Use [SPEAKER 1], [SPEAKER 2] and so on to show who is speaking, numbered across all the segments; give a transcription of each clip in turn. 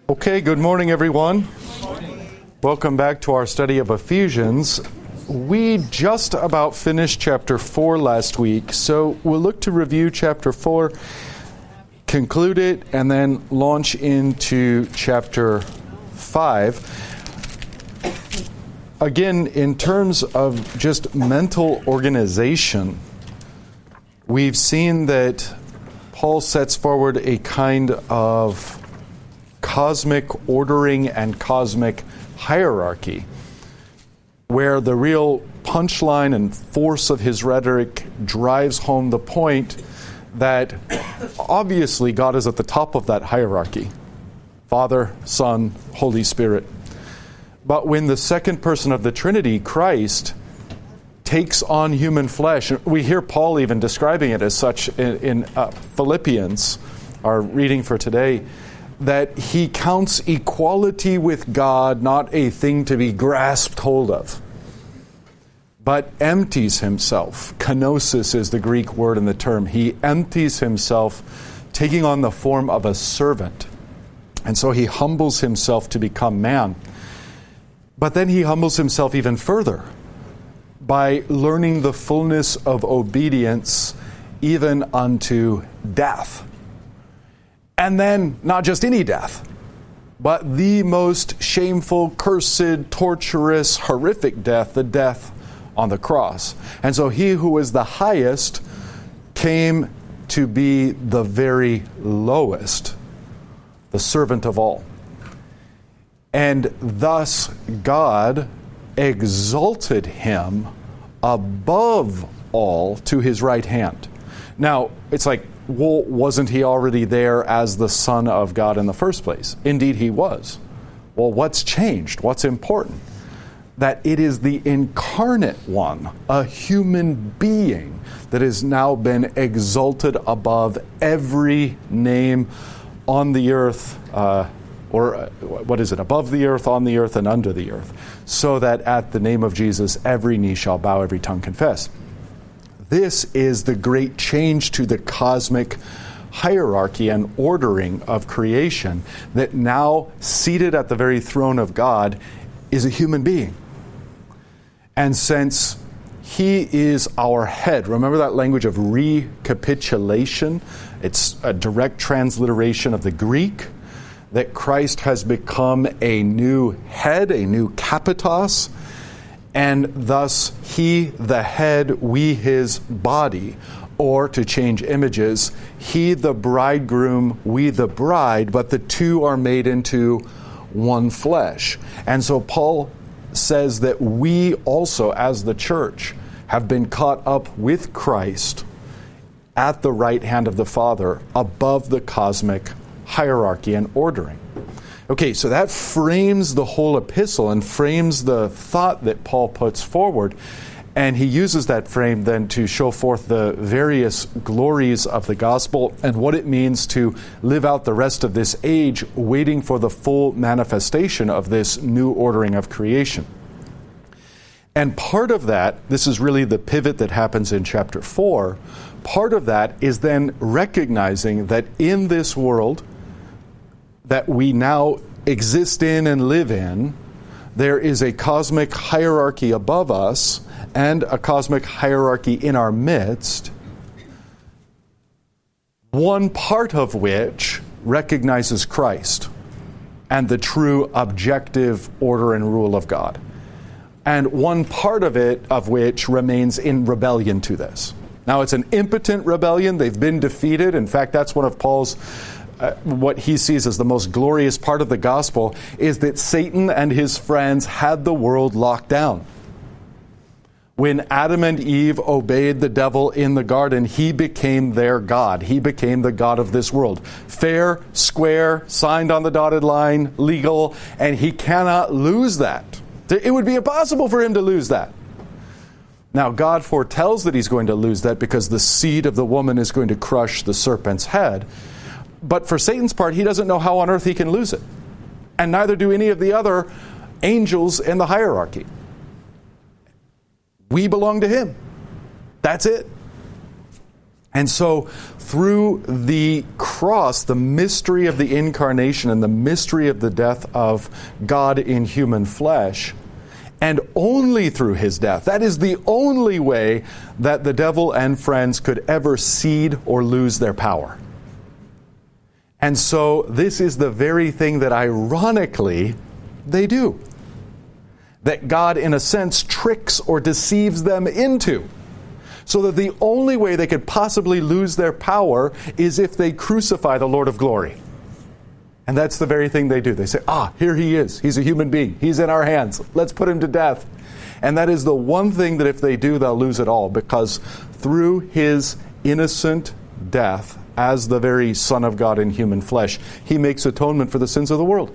[SPEAKER 1] Okay, good morning, everyone. Welcome back to our study of Ephesians. We just about finished chapter 4 last week, so we'll look to review chapter 4, conclude it, and then launch into chapter 5. Again, in terms of just mental organization, we've seen that Paul sets forward a kind of cosmic ordering and cosmic hierarchy, where the real punchline and force of his rhetoric drives home the point that obviously God is at the top of that hierarchy. Father, Son, Holy Spirit. But when the second person of the Trinity, Christ, takes on human flesh, we hear Paul even describing it as such in Philippians, our reading for today, that he counts equality with God not a thing to be grasped hold of, but empties himself. Kenosis is the Greek word in the term. He empties himself, taking on the form of a servant. And so he humbles himself to become man. But then he humbles himself even further by learning the fullness of obedience even unto death. And then, not just any death, but the most shameful, cursed, torturous, horrific death, the death on the cross. And so he who is the highest came to be the very lowest, the servant of all. And thus God exalted him above all to his right hand. Now, it's like, well, wasn't he already there as the Son of God in the first place? Indeed, he was. Well, what's changed? What's important? That it is the incarnate one, a human being, that has now been exalted above every name on the earth, above the earth, on the earth, and under the earth, so that at the name of Jesus, every knee shall bow, every tongue confess. This is the great change to the cosmic hierarchy and ordering of creation, that now seated at the very throne of God is a human being. And since he is our head, remember that language of recapitulation? It's a direct transliteration of the Greek, that Christ has become a new head, a new kapitos, and thus he the head, we his body. Or to change images, he the bridegroom, we the bride, but the two are made into one flesh. And so Paul says that we also, as the church, have been caught up with Christ at the right hand of the Father, above the cosmic hierarchy and ordering. Okay, so that frames the whole epistle and frames the thought that Paul puts forward. And he uses that frame then to show forth the various glories of the gospel and what it means to live out the rest of this age, waiting for the full manifestation of this new ordering of creation. And part of that, this is really the pivot that happens in chapter 4, part of that is then recognizing that in this world that we now exist in and live in, there is a cosmic hierarchy above us and a cosmic hierarchy in our midst, one part of which recognizes Christ and the true objective order and rule of God, and one part of it of which remains in rebellion to this. Now, it's an impotent rebellion. They've been defeated. In fact, that's one of Paul's what he sees as the most glorious part of the gospel, is that Satan and his friends had the world locked down. When Adam and Eve obeyed the devil in the garden, he became their God. He became the God of this world. Fair, square, signed on the dotted line, legal, and he cannot lose that. It would be impossible for him to lose that. Now, God foretells that he's going to lose that because the seed of the woman is going to crush the serpent's head. But for Satan's part, he doesn't know how on earth he can lose it. And neither do any of the other angels in the hierarchy. We belong to him. That's it. And so through the cross, the mystery of the incarnation and the mystery of the death of God in human flesh, and only through his death, that is the only way that the devil and friends could ever cede or lose their power. And so this is the very thing that ironically they do. That God, in a sense, tricks or deceives them into. So that the only way they could possibly lose their power is if they crucify the Lord of glory. And that's the very thing they do. They say, here he is. He's a human being. He's in our hands. Let's put him to death. And that is the one thing that if they do, they'll lose it all. Because through his innocent death, as the very Son of God in human flesh, he makes atonement for the sins of the world.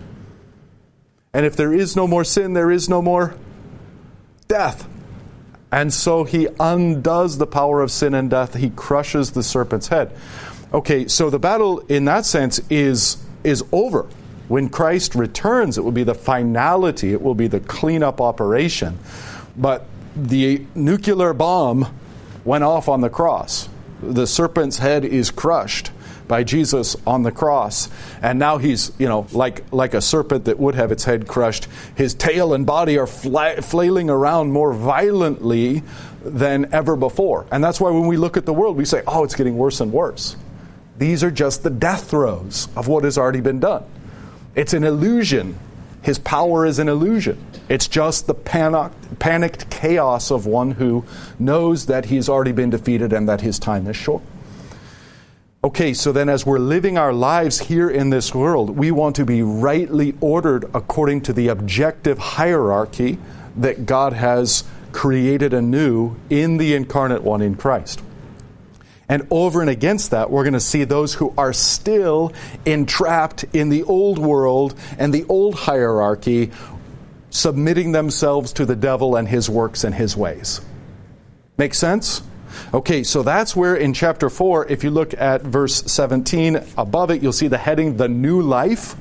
[SPEAKER 1] And if there is no more sin, there is no more death. And so he undoes the power of sin and death. He crushes the serpent's head. Okay, so the battle in that sense is over. When Christ returns, it will be the finality. It will be the cleanup operation. But the nuclear bomb went off on the cross. The serpent's head is crushed by Jesus on the cross. And now he's, like a serpent that would have its head crushed. His tail and body are flailing around more violently than ever before. And that's why when we look at the world, we say, it's getting worse and worse. These are just the death throes of what has already been done. It's an illusion. His power is an illusion. It's just the panicked chaos of one who knows that he's already been defeated and that his time is short. Okay, so then as we're living our lives here in this world, we want to be rightly ordered according to the objective hierarchy that God has created anew in the incarnate one in Christ. And over and against that, we're going to see those who are still entrapped in the old world and the old hierarchy, submitting themselves to the devil and his works and his ways. Make sense? Okay, so that's where in chapter 4, if you look at verse 17, above it, you'll see the heading, The New Life.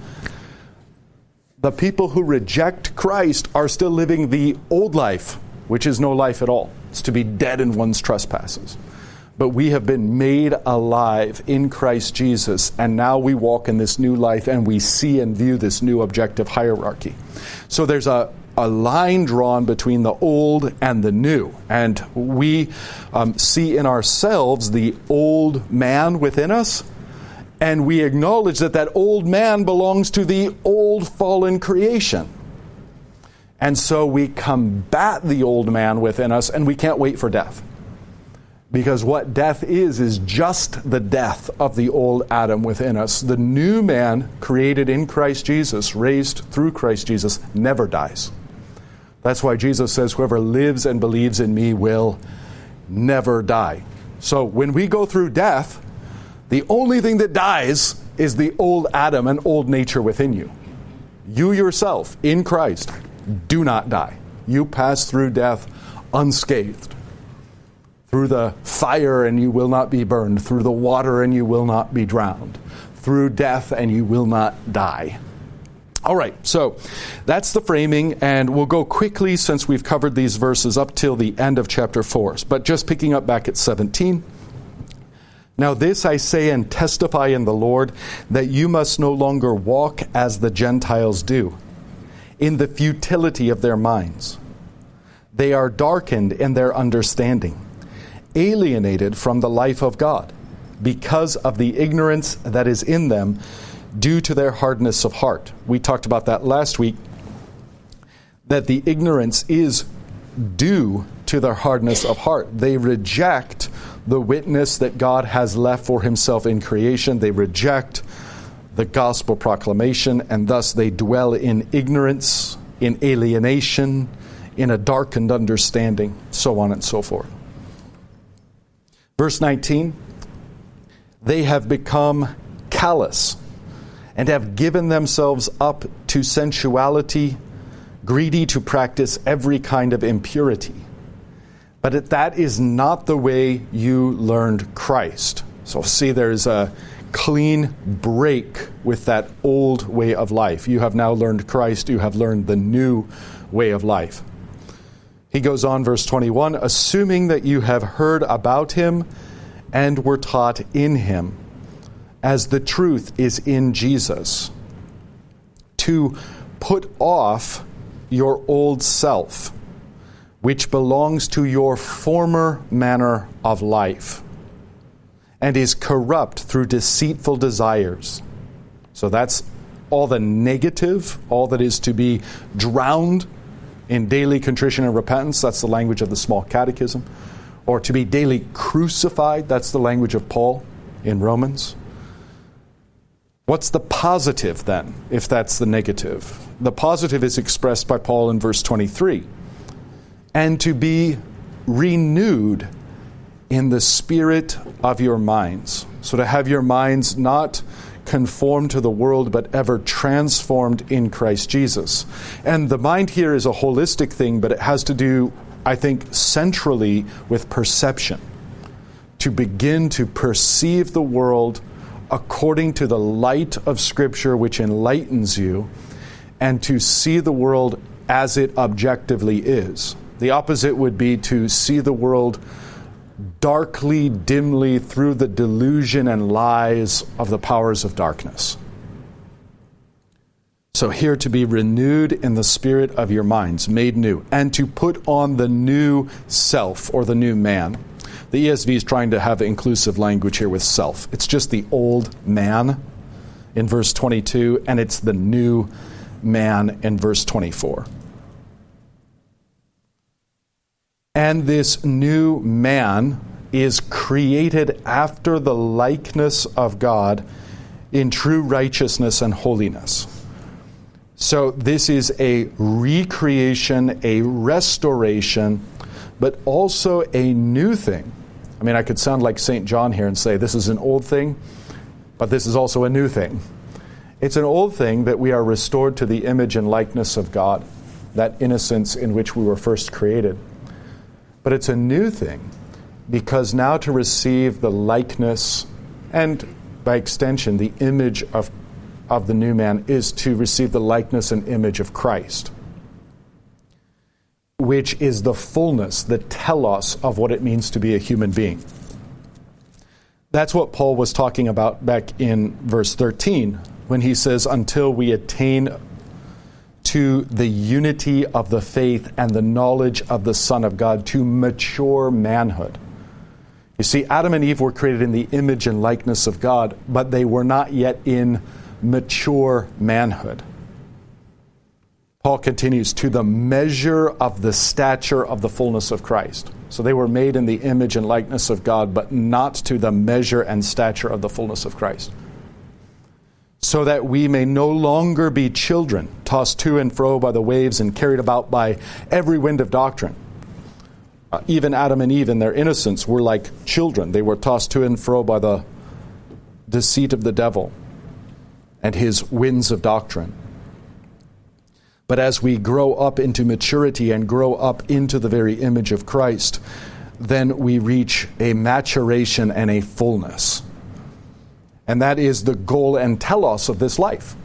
[SPEAKER 1] The people who reject Christ are still living the old life, which is no life at all. It's to be dead in one's trespasses. But we have been made alive in Christ Jesus, and now we walk in this new life, and we see and view this new objective hierarchy. So there's a line drawn between the old and the new. And we see in ourselves the old man within us, and we acknowledge that that old man belongs to the old fallen creation. And so we combat the old man within us, and we can't wait for death. Because what death is just the death of the old Adam within us. The new man created in Christ Jesus, raised through Christ Jesus, never dies. That's why Jesus says, whoever lives and believes in me will never die. So when we go through death, the only thing that dies is the old Adam and old nature within you. You yourself, in Christ, do not die. You pass through death unscathed. Through the fire and you will not be burned. Through the water and you will not be drowned. Through death and you will not die. All right, so that's the framing, and we'll go quickly since we've covered these verses up till the end of chapter 4. But just picking up back at 17. Now this I say and testify in the Lord, that you must no longer walk as the Gentiles do, in the futility of their minds. They are darkened in their understanding, alienated from the life of God, because of the ignorance that is in them, due to their hardness of heart. We talked about that last week, that the ignorance is due to their hardness of heart. They reject the witness that God has left for himself in creation. They reject the gospel proclamation, and thus they dwell in ignorance, in alienation, in a darkened understanding, so on and so forth. Verse 19, they have become callous and have given themselves up to sensuality, greedy to practice every kind of impurity. But that is not the way you learned Christ. So see, there's a clean break with that old way of life. You have now learned Christ. You have learned the new way of life. He goes on, verse 21, assuming that you have heard about him and were taught in him, as the truth is in Jesus, to put off your old self, which belongs to your former manner of life, and is corrupt through deceitful desires. So that's all the negative, all that is to be drowned in daily contrition and repentance. That's the language of the Small Catechism. Or to be daily crucified. That's the language of Paul in Romans. What's the positive then, if that's the negative? The positive is expressed by Paul in verse 23. And to be renewed in the spirit of your minds. So to have your minds not conformed to the world, but ever transformed in Christ Jesus. And the mind here is a holistic thing, but it has to do, I think, centrally with perception. To begin to perceive the world according to the light of Scripture, which enlightens you, and to see the world as it objectively is. The opposite would be to see the world darkly, dimly, through the delusion and lies of the powers of darkness. So here, to be renewed in the spirit of your minds, made new, and to put on the new self, or the new man. The ESV is trying to have inclusive language here with self. It's just the old man in verse 22, and it's the new man in verse 24. And this new man is created after the likeness of God in true righteousness and holiness. So this is a recreation, a restoration, but also a new thing. I mean, I could sound like St. John here and say this is an old thing, but this is also a new thing. It's an old thing that we are restored to the image and likeness of God, that innocence in which we were first created. But it's a new thing because now to receive the likeness and, by extension, the image of the new man is to receive the likeness and image of Christ, which is the fullness, the telos of what it means to be a human being. That's what Paul was talking about back in verse 13 when he says, until we attain to the unity of the faith and the knowledge of the Son of God, to mature manhood. You see, Adam and Eve were created in the image and likeness of God, but they were not yet in mature manhood. Paul continues, to the measure of the stature of the fullness of Christ. So they were made in the image and likeness of God, but not to the measure and stature of the fullness of Christ. So that we may no longer be children, tossed to and fro by the waves and carried about by every wind of doctrine. Even Adam and Eve in their innocence were like children. They were tossed to and fro by the deceit of the devil and his winds of doctrine. But as we grow up into maturity and grow up into the very image of Christ, then we reach a maturation and a fullness. And that is the goal and telos of this life.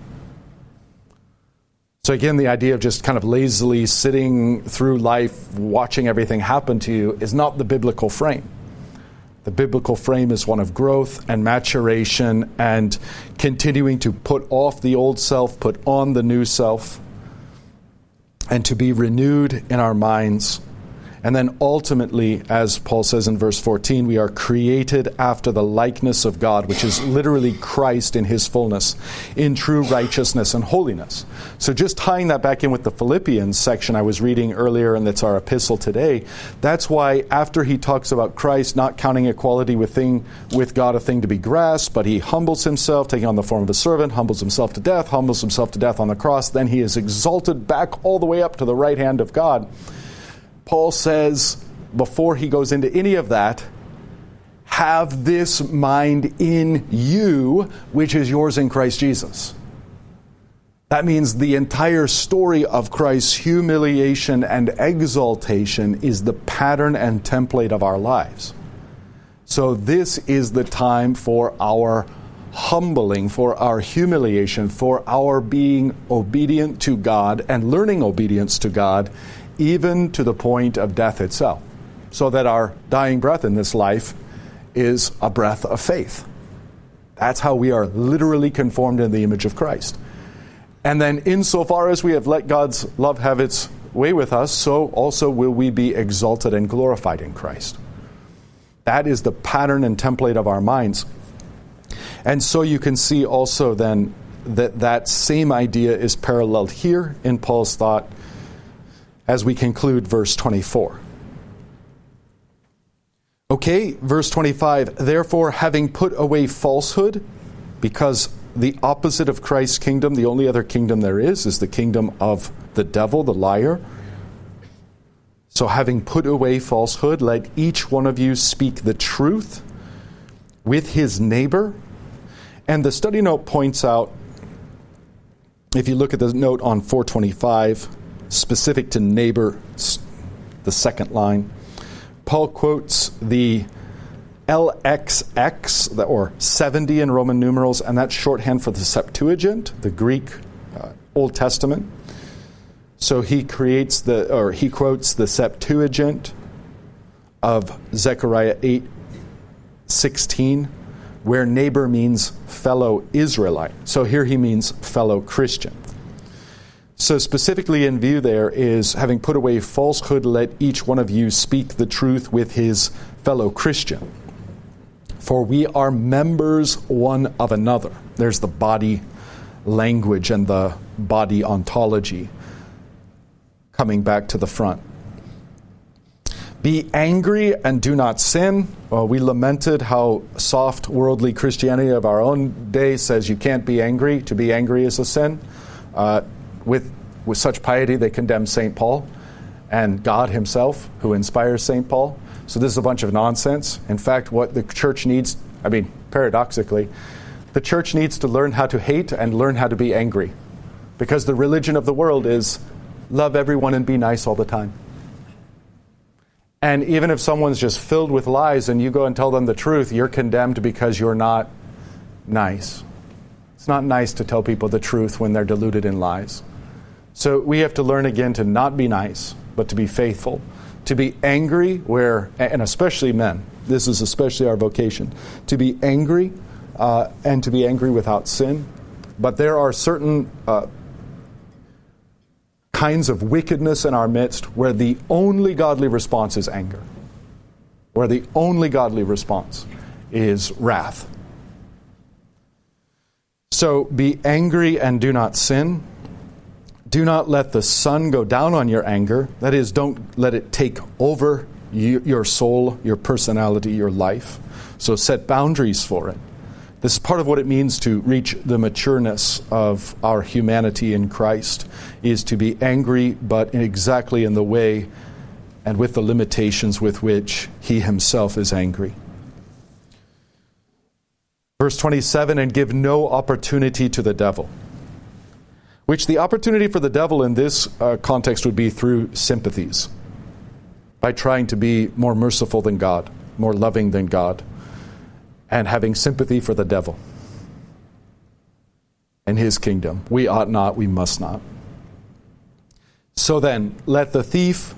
[SPEAKER 1] So again, the idea of just kind of lazily sitting through life, watching everything happen to you, is not the biblical frame. The biblical frame is one of growth and maturation and continuing to put off the old self, put on the new self, and to be renewed in our minds. And then ultimately, as Paul says in verse 14, we are created after the likeness of God, which is literally Christ in his fullness, in true righteousness and holiness. So just tying that back in with the Philippians section I was reading earlier, and that's our epistle today, that's why after he talks about Christ not counting equality with God a thing to be grasped, but he humbles himself, taking on the form of a servant, humbles himself to death on the cross, then he is exalted back all the way up to the right hand of God. Paul says, before he goes into any of that, have this mind in you, which is yours in Christ Jesus. That means the entire story of Christ's humiliation and exaltation is the pattern and template of our lives. So this is the time for our humbling, for our humiliation, for our being obedient to God and learning obedience to God, even to the point of death itself, so that our dying breath in this life is a breath of faith. That's how we are literally conformed in the image of Christ. And then insofar as we have let God's love have its way with us, so also will we be exalted and glorified in Christ. That is the pattern and template of our minds. And so you can see also then that same idea is paralleled here in Paul's thought as we conclude verse 24. Okay, verse 25, therefore having put away falsehood, because the opposite of Christ's kingdom, the only other kingdom there is the kingdom of the devil, the liar. So having put away falsehood, let each one of you speak the truth with his neighbor. And the study note points out, if you look at the note on 425, specific to neighbor, the second line, Paul quotes the LXX, or 70 in Roman numerals, and that's shorthand for the Septuagint, the Greek Old Testament. So he quotes the Septuagint of Zechariah 8:16, where neighbor means fellow Israelite. So here he means fellow Christian. So specifically in view there is, having put away falsehood, let each one of you speak the truth with his fellow Christian. For we are members one of another. There's the body language and the body ontology coming back to the front. Be angry and do not sin. Well, we lamented how soft worldly Christianity of our own day says you can't be angry. To be angry is a sin. With such piety, they condemn St. Paul and God himself, who inspires St. Paul. So this is a bunch of nonsense. In fact, what the church needs, paradoxically, the church needs to learn how to hate and learn how to be angry. Because the religion of the world is love everyone and be nice all the time. And even if someone's just filled with lies and you go and tell them the truth, you're condemned because you're not nice. It's not nice to tell people the truth when they're deluded in lies. So we have to learn again to not be nice, but to be faithful. To be angry and especially men, this is especially our vocation, to be angry and to be angry without sin. But there are certain kinds of wickedness in our midst where the only godly response is anger. Where the only godly response is wrath. So be angry and do not sin. Do not let the sun go down on your anger. That is, don't let it take over your soul, your personality, your life. So set boundaries for it. This is part of what it means to reach the matureness of our humanity in Christ, is to be angry, but exactly in the way and with the limitations with which he himself is angry. Verse 27, and give no opportunity to the devil. Which the opportunity for the devil in this context would be through sympathies. By trying to be more merciful than God, more loving than God, and having sympathy for the devil and his kingdom. We ought not, we must not. So then, let the thief,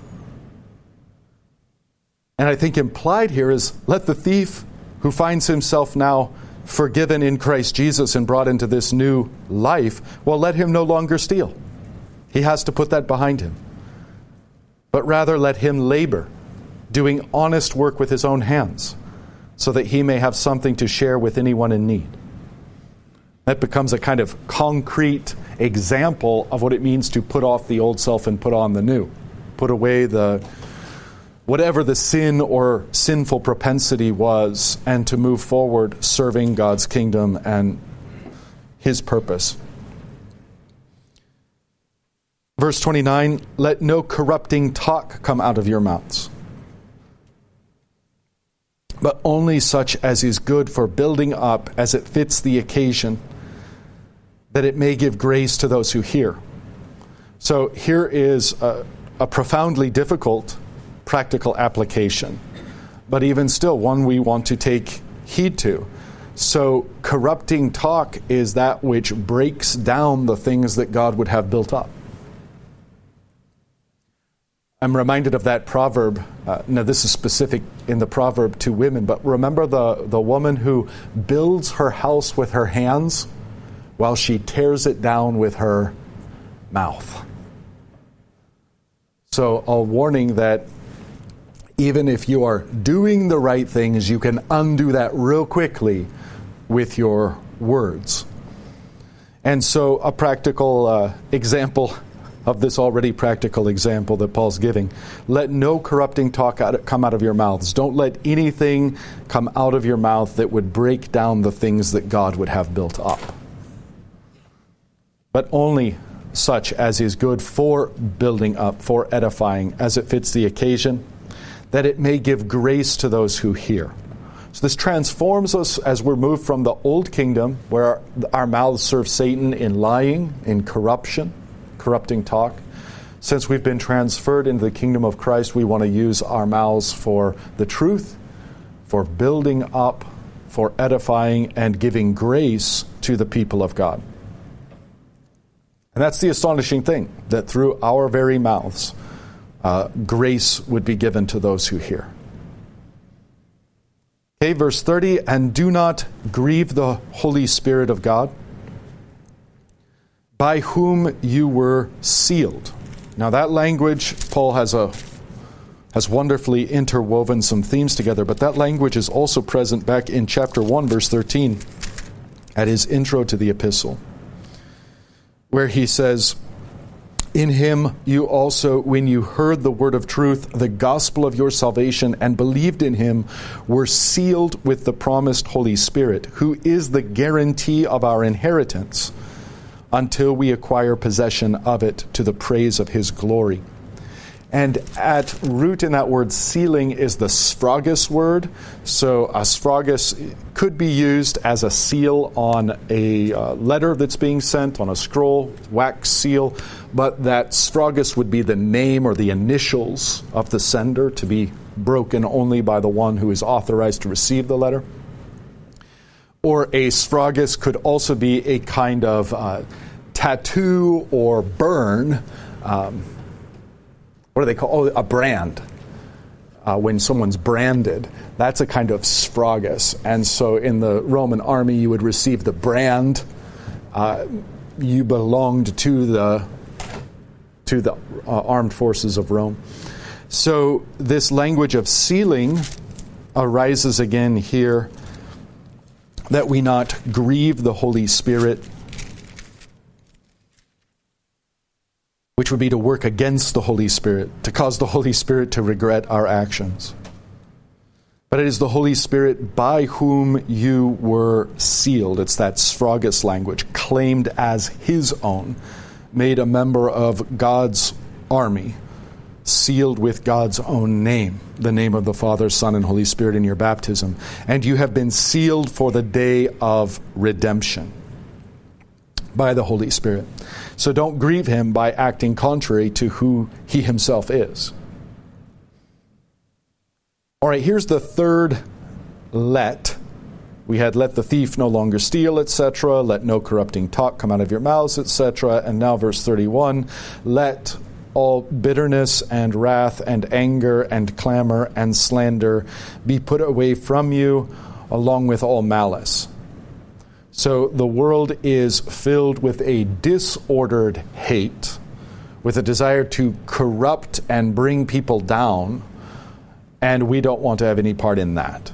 [SPEAKER 1] and I think implied here is, let the thief who finds himself now forgiven in Christ Jesus and brought into this new life, well, let him no longer steal. He has to put that behind him. But rather let him labor, doing honest work with his own hands, so that he may have something to share with anyone in need. That becomes a kind of concrete example of what it means to put off the old self and put on the new. Put away whatever the sin or sinful propensity was, and to move forward serving God's kingdom and his purpose. Verse 29, let no corrupting talk come out of your mouths, but only such as is good for building up as it fits the occasion, that it may give grace to those who hear. So here is a profoundly difficult practical application, but even still one we want to take heed to. So corrupting talk is that which breaks down the things that God would have built up. I'm reminded of that proverb. Now, this is specific in the proverb to women, but remember the woman who builds her house with her hands while she tears it down with her mouth. So a warning that even if you are doing the right things, you can undo that real quickly with your words. And so a practical example of this already practical example that Paul's giving. Let no corrupting talk come out of your mouths. Don't let anything come out of your mouth that would break down the things that God would have built up. But only such as is good for building up, for edifying, as it fits the occasion, that it may give grace to those who hear. So this transforms us as we're moved from the old kingdom, where our mouths serve Satan in lying, in corrupting talk. Since we've been transferred into the kingdom of Christ, we want to use our mouths for the truth, for building up, for edifying, and giving grace to the people of God. And that's the astonishing thing, that through our very mouths, grace would be given to those who hear. Okay, verse 30, and do not grieve the Holy Spirit of God, by whom you were sealed. Now that language, Paul has wonderfully interwoven some themes together, but that language is also present back in chapter 1, verse 13, at his intro to the epistle, where he says, in him you also, when you heard the word of truth, the gospel of your salvation, and believed in him, were sealed with the promised Holy Spirit, who is the guarantee of our inheritance, until we acquire possession of it to the praise of his glory. And at root in that word sealing is the sphragus word. So a sphragus could be used as a seal on a letter that's being sent, on a scroll, wax seal. But that sphragus would be the name or the initials of the sender, to be broken only by the one who is authorized to receive the letter. Or a sphragus could also be a kind of tattoo or burn. What do they call? Oh, a brand. When someone's branded, that's a kind of sphragus. And so in the Roman army, you would receive the brand. You belonged to the armed forces of Rome. So this language of sealing arises again here, that we not grieve the Holy Spirit, which would be to work against the Holy Spirit, to cause the Holy Spirit to regret our actions. But it is the Holy Spirit by whom you were sealed. It's that sphragus language, claimed as his own, made a member of God's army, sealed with God's own name, the name of the Father, Son, and Holy Spirit in your baptism. And you have been sealed for the day of redemption by the Holy Spirit. So don't grieve him by acting contrary to who he himself is. All right, here's the third let. We had let the thief no longer steal, etc. Let no corrupting talk come out of your mouths, etc. And now verse 31, let all bitterness and wrath and anger and clamor and slander be put away from you, along with all malice. So the world is filled with a disordered hate, with a desire to corrupt and bring people down, and we don't want to have any part in that.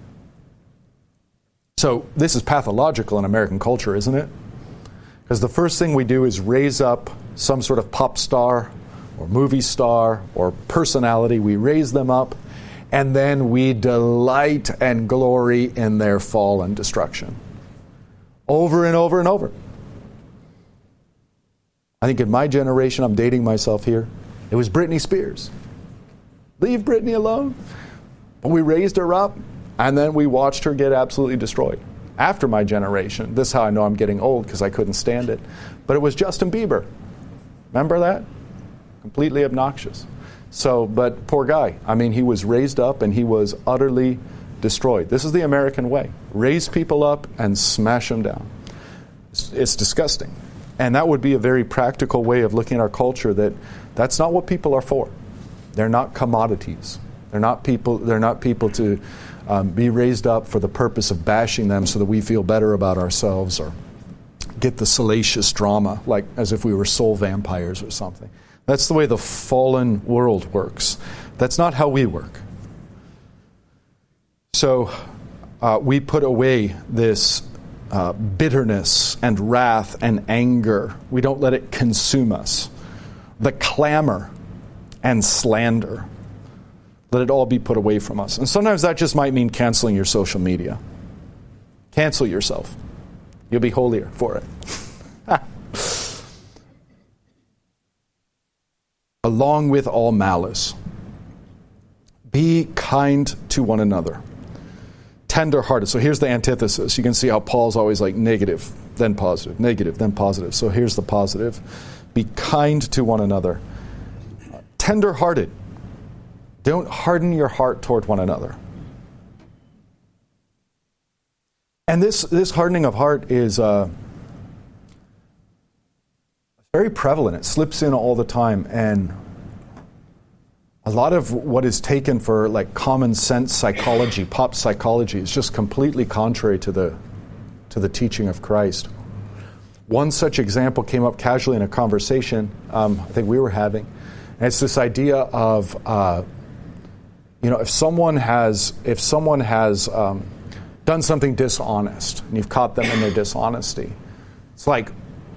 [SPEAKER 1] So this is pathological in American culture, isn't it? Because the first thing we do is raise up some sort of pop star or movie star or personality. We raise them up, and then we delight and glory in their fall and destruction. Over and over and over. I think in my generation, I'm dating myself here, it was Britney Spears. Leave Britney alone. But we raised her up, and then we watched her get absolutely destroyed. After my generation, this is how I know I'm getting old, because I couldn't stand it. But it was Justin Bieber. Remember that? Completely obnoxious. So, but poor guy. I mean, he was raised up and he was utterly destroyed. This is the American way. Raise people up and smash them down. It's disgusting. And that would be a very practical way of looking at our culture, that's not what people are for. They're not commodities. They're not people to be raised up for the purpose of bashing them so that we feel better about ourselves or get the salacious drama, like as if we were soul vampires or something. That's the way the fallen world works. That's not how we work. So we put away this bitterness and wrath and anger. We don't let it consume us. The clamor and slander. Let it all be put away from us. And sometimes that just might mean canceling your social media. Cancel yourself. You'll be holier for it. Along with all malice, be kind to one another. Tender-hearted. So here's the antithesis. You can see how Paul's always like negative, then positive, negative, then positive. So here's the positive. Be kind to one another. Tender-hearted. Don't harden your heart toward one another. And this hardening of heart is very prevalent. It slips in all the time. And a lot of what is taken for like common sense psychology, pop psychology, is just completely contrary to the teaching of Christ. One such example came up casually in a conversation I think we were having. And it's this idea of if someone has done something dishonest and you've caught them in their dishonesty, it's like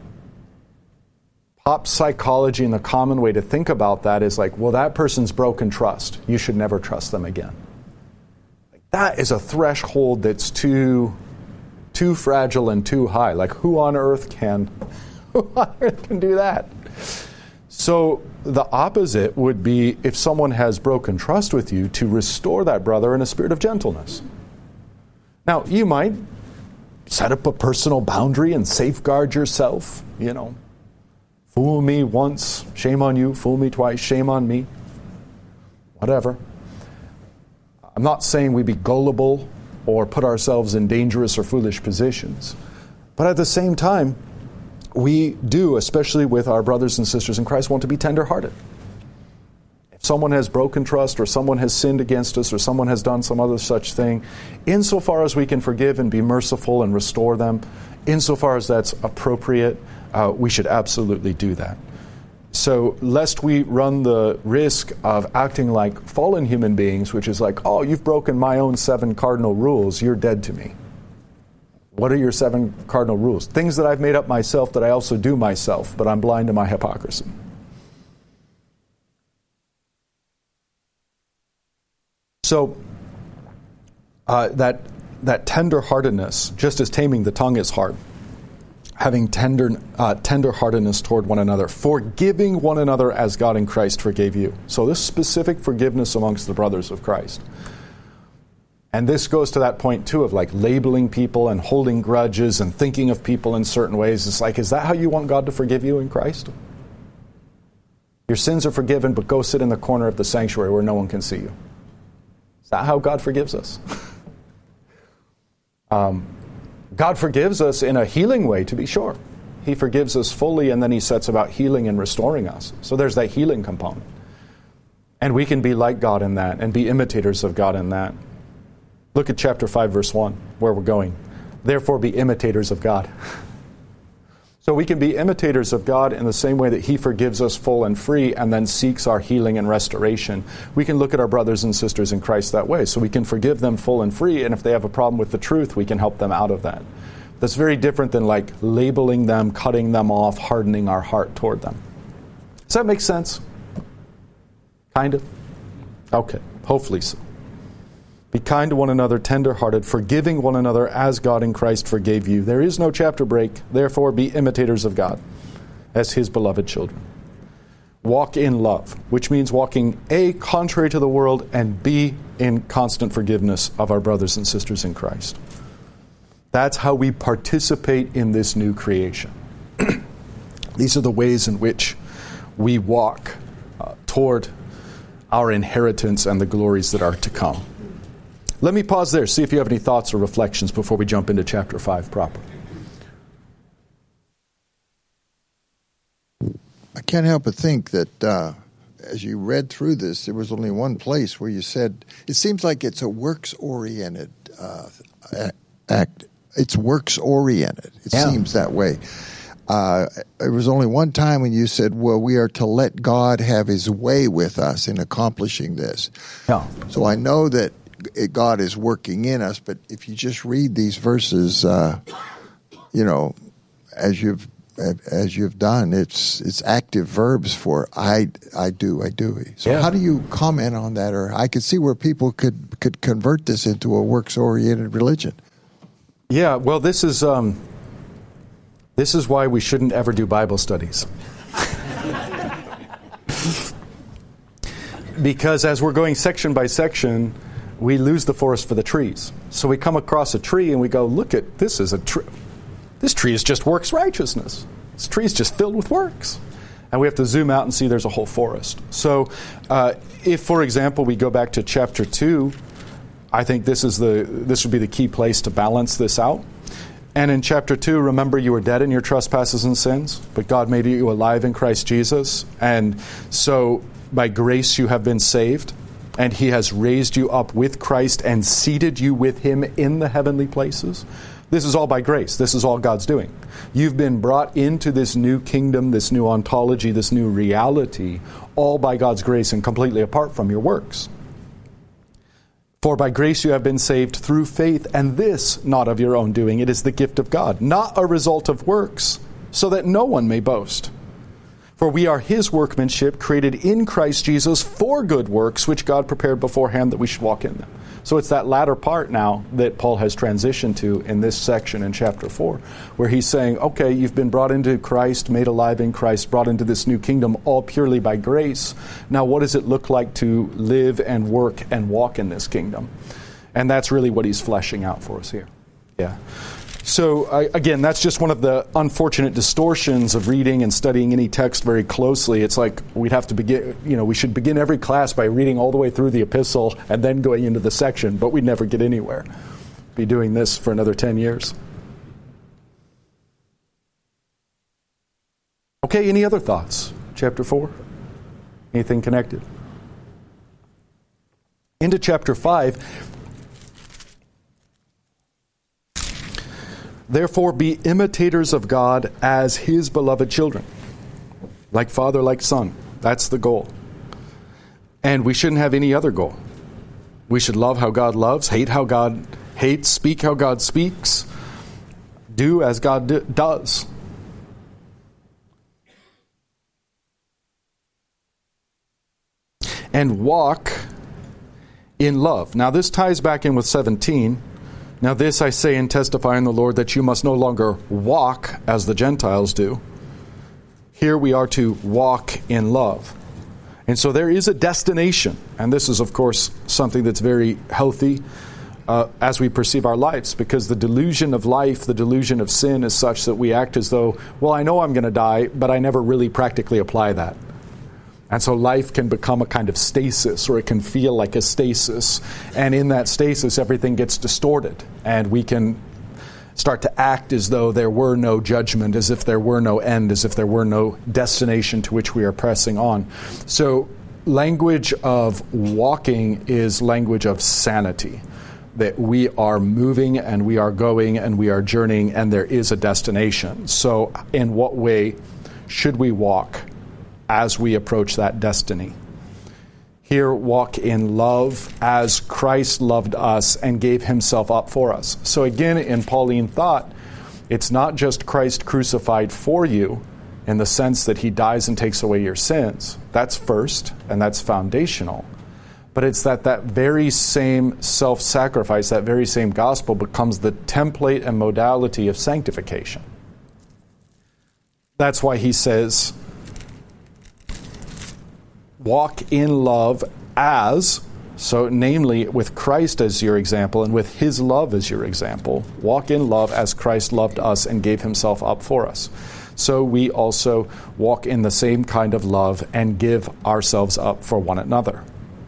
[SPEAKER 1] pop psychology, and the common way to think about that is like, well, that person's broken trust. You should never trust them again. Like, that is a threshold that's too fragile and too high. Like, who on earth can do that? So the opposite would be, if someone has broken trust with you, to restore that brother in a spirit of gentleness. Now, you might set up a personal boundary and safeguard yourself, Fool me once, shame on you. Fool me twice, shame on me. Whatever. I'm not saying we be gullible or put ourselves in dangerous or foolish positions. But at the same time, we do, especially with our brothers and sisters in Christ, want to be tender-hearted. If someone has broken trust, or someone has sinned against us, or someone has done some other such thing, insofar as we can forgive and be merciful and restore them, insofar as that's appropriate, we should absolutely do that. So lest we run the risk of acting like fallen human beings, which is like, oh, you've broken my own 7 cardinal rules, you're dead to me. What are your 7 cardinal rules? Things that I've made up myself that I also do myself, but I'm blind to my hypocrisy. So that tender-heartedness, just as taming the tongue is hard, having tender-heartedness toward one another, forgiving one another as God in Christ forgave you. So this specific forgiveness amongst the brothers of Christ. And this goes to that point, too, of like labeling people and holding grudges and thinking of people in certain ways. It's like, is that how you want God to forgive you in Christ? Your sins are forgiven, but go sit in the corner of the sanctuary where no one can see you. Is that how God forgives us? God forgives us in a healing way, to be sure. He forgives us fully, and then He sets about healing and restoring us. So there's that healing component. And we can be like God in that and be imitators of God in that. Look at chapter 5, verse 1, where we're going. Therefore be imitators of God. So we can be imitators of God in the same way that He forgives us full and free and then seeks our healing and restoration. We can look at our brothers and sisters in Christ that way. So we can forgive them full and free, and if they have a problem with the truth, we can help them out of that. That's very different than like labeling them, cutting them off, hardening our heart toward them. Does that make sense? Kind of? Okay, hopefully so. Be kind to one another, tender-hearted, forgiving one another as God in Christ forgave you. There is no chapter break. Therefore, be imitators of God as His beloved children. Walk in love, which means walking A, contrary to the world, and B, in constant forgiveness of our brothers and sisters in Christ. That's how we participate in this new creation. These are the ways in which we walk toward our inheritance and the glories that are to come. Let me pause there, see if you have any thoughts or reflections before we jump into chapter 5 proper.
[SPEAKER 2] I can't help but think that as you read through this, there was only one place where you said, it seems like it's a works-oriented act. It's works-oriented. It seems that way. There was only one time when you said, well, we are to let God have his way with us in accomplishing this.
[SPEAKER 1] Yeah.
[SPEAKER 2] So I know that God is working in us, but if you just read these verses, you know, as you've done, it's active verbs for I do. So how do you comment on that? Or I could see where people could convert this into a works-oriented religion.
[SPEAKER 1] Yeah, well, this is why we shouldn't ever do Bible studies. Because as we're going section by section, we lose the forest for the trees. So we come across a tree and we go, look at, this is a tree. This tree is just works righteousness. This tree is just filled with works. And we have to zoom out and see there's a whole forest. So if, for example, we go back to chapter 2, I think this would be the key place to balance this out. And in chapter 2, remember you were dead in your trespasses and sins, but God made you alive in Christ Jesus. And so by grace you have been saved, and he has raised you up with Christ and seated you with him in the heavenly places. This is all by grace. This is all God's doing. You've been brought into this new kingdom, this new ontology, this new reality, all by God's grace and completely apart from your works. For by grace you have been saved through faith, and this not of your own doing. It is the gift of God, not a result of works, so that no one may boast. For we are his workmanship, created in Christ Jesus for good works, which God prepared beforehand that we should walk in them. So it's that latter part now that Paul has transitioned to in this section in chapter 4, where he's saying, okay, you've been brought into Christ, made alive in Christ, brought into this new kingdom, all purely by grace. Now what does it look like to live and work and walk in this kingdom? And that's really what he's fleshing out for us here. Yeah. So, again, that's just one of the unfortunate distortions of reading and studying any text very closely. It's like we'd have to begin, we should begin every class by reading all the way through the epistle and then going into the section, but we'd never get anywhere. Be doing this for another 10 years. Okay, any other thoughts? Chapter 4? Anything connected? Into chapter 5. Therefore, be imitators of God as his beloved children. Like father, like son. That's the goal. And we shouldn't have any other goal. We should love how God loves, hate how God hates, speak how God speaks, do as God does. And walk in love. Now, this ties back in with 17. Now this I say and testify in the Lord, that you must no longer walk as the Gentiles do. Here we are to walk in love. And so there is a destination. And this is, of course, something that's very healthy as we perceive our lives. Because the delusion of life, the delusion of sin is such that we act as though, well, I know I'm going to die, but I never really practically apply that. And so life can become a kind of stasis, or it can feel like a stasis. And in that stasis, everything gets distorted. And we can start to act as though there were no judgment, as if there were no end, as if there were no destination to which we are pressing on. So language of walking is language of sanity. That we are moving and we are going and we are journeying and there is a destination. So in what way should we walk as we approach that destiny? Here, walk in love as Christ loved us and gave himself up for us. So again, in Pauline thought, it's not just Christ crucified for you in the sense that he dies and takes away your sins. That's first, and that's foundational. But it's that very same self-sacrifice, that very same gospel becomes the template and modality of sanctification. That's why he says, walk in love as, so namely with Christ as your example and with his love as your example. Walk in love as Christ loved us and gave himself up for us. So we also walk in the same kind of love and give ourselves up for one another.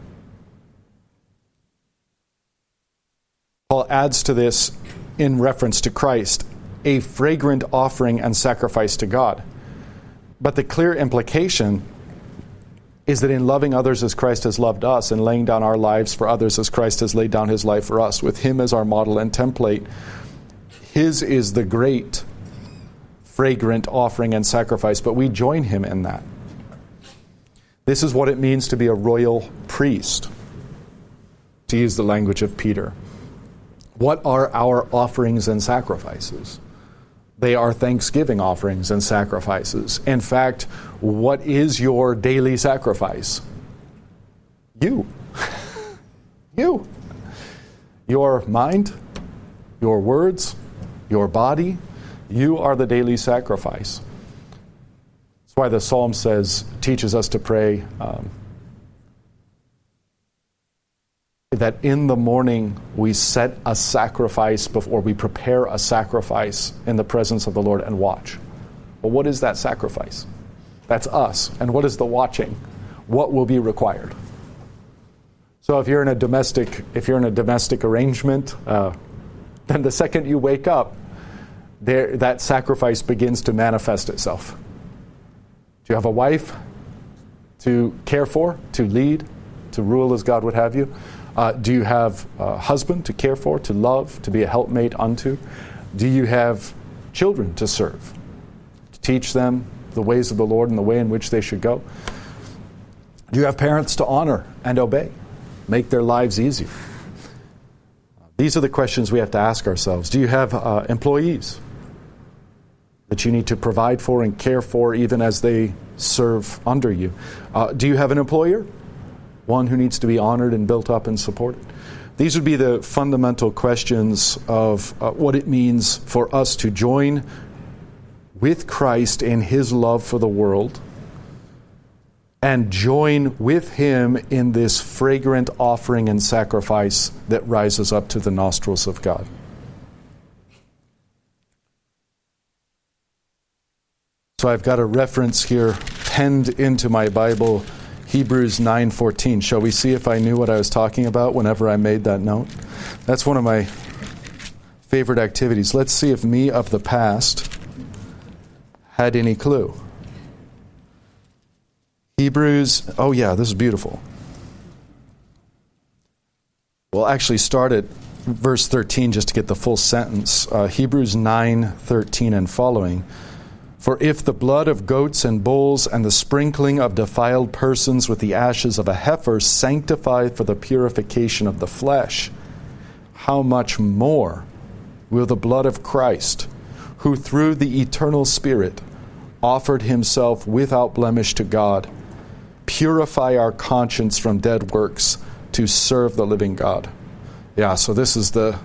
[SPEAKER 1] Paul adds to this in reference to Christ, a fragrant offering and sacrifice to God. But the clear implication is that in loving others as Christ has loved us and laying down our lives for others as Christ has laid down his life for us, with him as our model and template, his is the great fragrant offering and sacrifice, but we join him in that. This is what it means to be a royal priest, to use the language of Peter. What are our offerings and sacrifices? They are thanksgiving offerings and sacrifices. In fact, what is your daily sacrifice? You. You. Your mind, your words, your body, you are the daily sacrifice. That's why the Psalm teaches us to pray that in the morning we set a sacrifice before we prepare a sacrifice in the presence of the Lord and watch. Well, what is that sacrifice? That's us. And what is the watching? What will be required? So if you're in a domestic arrangement, then the second you wake up, that sacrifice begins to manifest itself. Do you have a wife to care for, to lead, to rule as God would have you? Do you have a husband to care for, to love, to be a helpmate unto? Do you have children to serve, to teach them the ways of the Lord and the way in which they should go? Do you have parents to honor and obey, make their lives easier? These are the questions we have to ask ourselves. Do you have employees that you need to provide for and care for even as they serve under you? Do you have an employer? One who needs to be honored and built up and supported? These would be the fundamental questions of what it means for us to join with Christ in his love for the world and join with him in this fragrant offering and sacrifice that rises up to the nostrils of God. So I've got a reference here penned into my Bible, Hebrews 9:14. Shall we see if I knew what I was talking about whenever I made that note? That's one of my favorite activities. Let's see if me of the past had any clue. Hebrews, oh yeah, this is beautiful. We'll actually start at verse 13 just to get the full sentence. Hebrews 9:13 and following. For if the blood of goats and bulls and the sprinkling of defiled persons with the ashes of a heifer sanctify for the purification of the flesh, how much more will the blood of Christ, who through the eternal Spirit offered himself without blemish to God, purify our conscience from dead works to serve the living God? Yeah, so this is the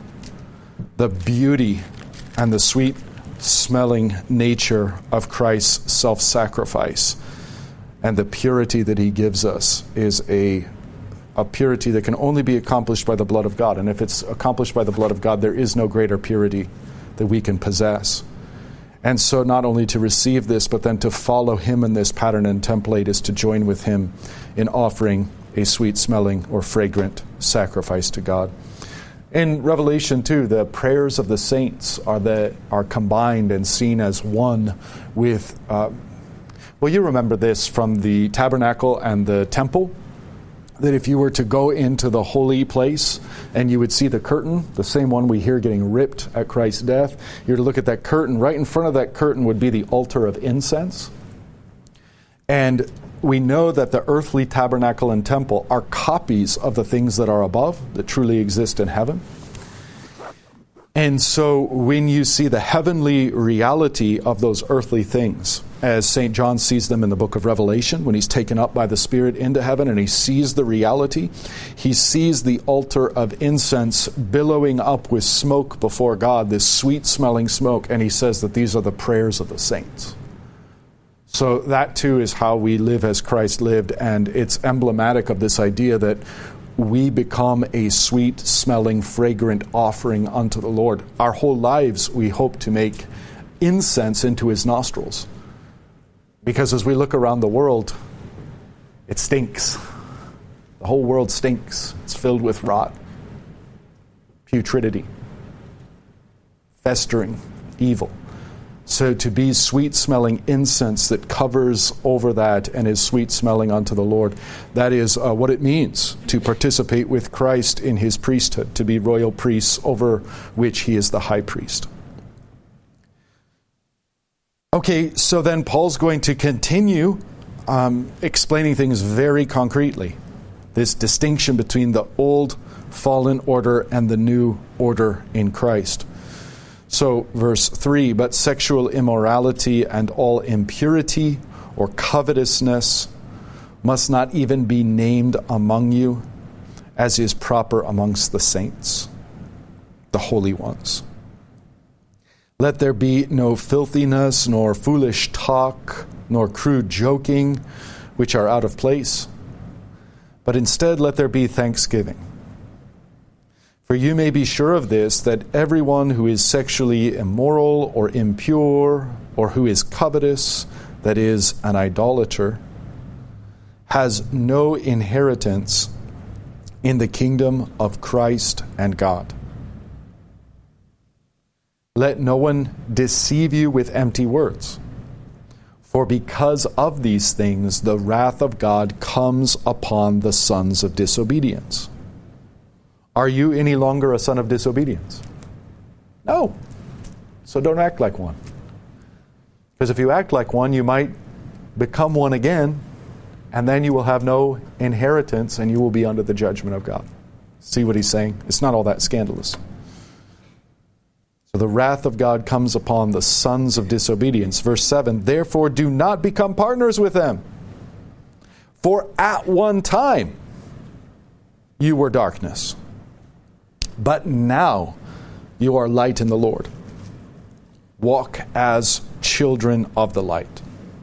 [SPEAKER 1] beauty and the sweet smelling nature of Christ's self-sacrifice. And the purity that he gives us is a purity that can only be accomplished by the blood of God. And if it's accomplished by the blood of God, there is no greater purity that we can possess. And so not only to receive this, but then to follow him in this pattern and template is to join with him in offering a sweet-smelling or fragrant sacrifice to God. In Revelation 2, the prayers of the saints are combined and seen as one with, well, you remember this from the tabernacle and the temple, that if you were to go into the holy place and you would see the curtain, the same one we hear getting ripped at Christ's death, you're to look at that curtain. Right in front of that curtain would be the altar of incense. And we know that the earthly tabernacle and temple are copies of the things that are above, that truly exist in heaven. And so when you see the heavenly reality of those earthly things, as St. John sees them in the book of Revelation, when he's taken up by the Spirit into heaven and he sees the reality, he sees the altar of incense billowing up with smoke before God, this sweet-smelling smoke, and he says that these are the prayers of the saints. So that too is how we live as Christ lived, and it's emblematic of this idea that we become a sweet-smelling, fragrant offering unto the Lord. Our whole lives we hope to make incense into his nostrils. Because as we look around the world, it stinks. The whole world stinks. It's filled with rot, putridity, festering, evil. So to be sweet-smelling incense that covers over that and is sweet-smelling unto the Lord, that is what it means to participate with Christ in his priesthood, to be royal priests over which he is the high priest. Okay, so then Paul's going to continue explaining things very concretely. This distinction between the old fallen order and the new order in Christ. So, verse 3, but sexual immorality and all impurity or covetousness must not even be named among you, as is proper amongst the saints, the holy ones. Let there be no filthiness, nor foolish talk, nor crude joking, which are out of place, but instead let there be thanksgiving. For you may be sure of this, that everyone who is sexually immoral or impure, or who is covetous, that is, an idolater, has no inheritance in the kingdom of Christ and God. Let no one deceive you with empty words, for because of these things the wrath of God comes upon the sons of disobedience. Are you any longer a son of disobedience? No. So don't act like one. Because if you act like one, you might become one again, and then you will have no inheritance, and you will be under the judgment of God. See what he's saying? It's not all that scandalous. So the wrath of God comes upon the sons of disobedience. Verse 7, therefore do not become partners with them. For at one time you were darkness, but now you are light in the Lord. Walk as children of the light.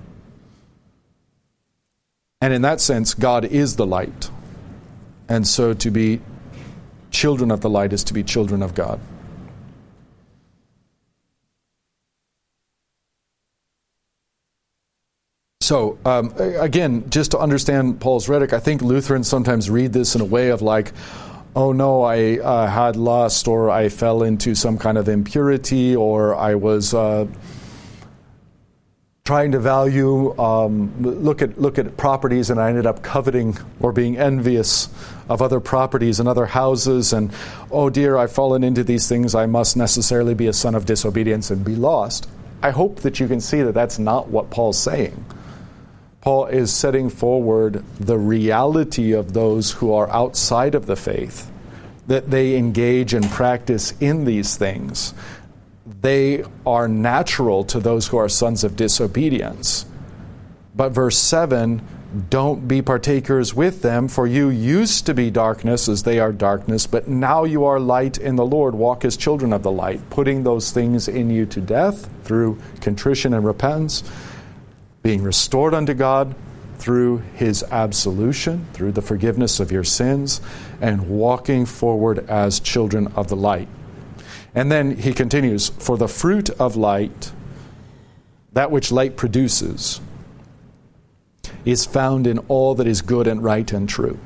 [SPEAKER 1] And in that sense, God is the light. And so to be children of the light is to be children of God. So, again, just to understand Paul's rhetoric, I think Lutherans sometimes read this in a way of like, oh no, I had lust, or I fell into some kind of impurity, or I was trying to value, look at properties, and I ended up coveting or being envious of other properties and other houses, and oh dear, I've fallen into these things, I must necessarily be a son of disobedience and be lost. I hope that you can see that that's not what Paul's saying. Paul is setting forward the reality of those who are outside of the faith, that they engage and practice in these things. They are natural to those who are sons of disobedience. But verse 7, don't be partakers with them, for you used to be darkness as they are darkness, but now you are light in the Lord. Walk as children of the light, putting those things in you to death through contrition and repentance, being restored unto God through his absolution, through the forgiveness of your sins, and walking forward as children of the light. And then he continues, for the fruit of light, that which light produces, is found in all that is good and right and true.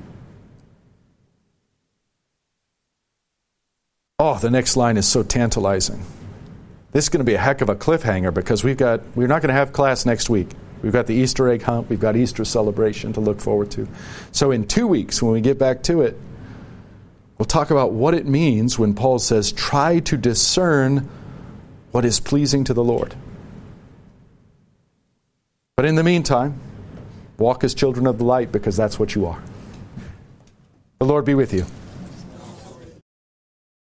[SPEAKER 1] Oh, the next line is so tantalizing. This is going to be a heck of a cliffhanger, because we're not going to have class next week. We've got the Easter egg hunt. We've got Easter celebration to look forward to. So in 2 weeks, when we get back to it, we'll talk about what it means when Paul says, try to discern what is pleasing to the Lord. But in the meantime, walk as children of the light, because that's what you are. The Lord be with you.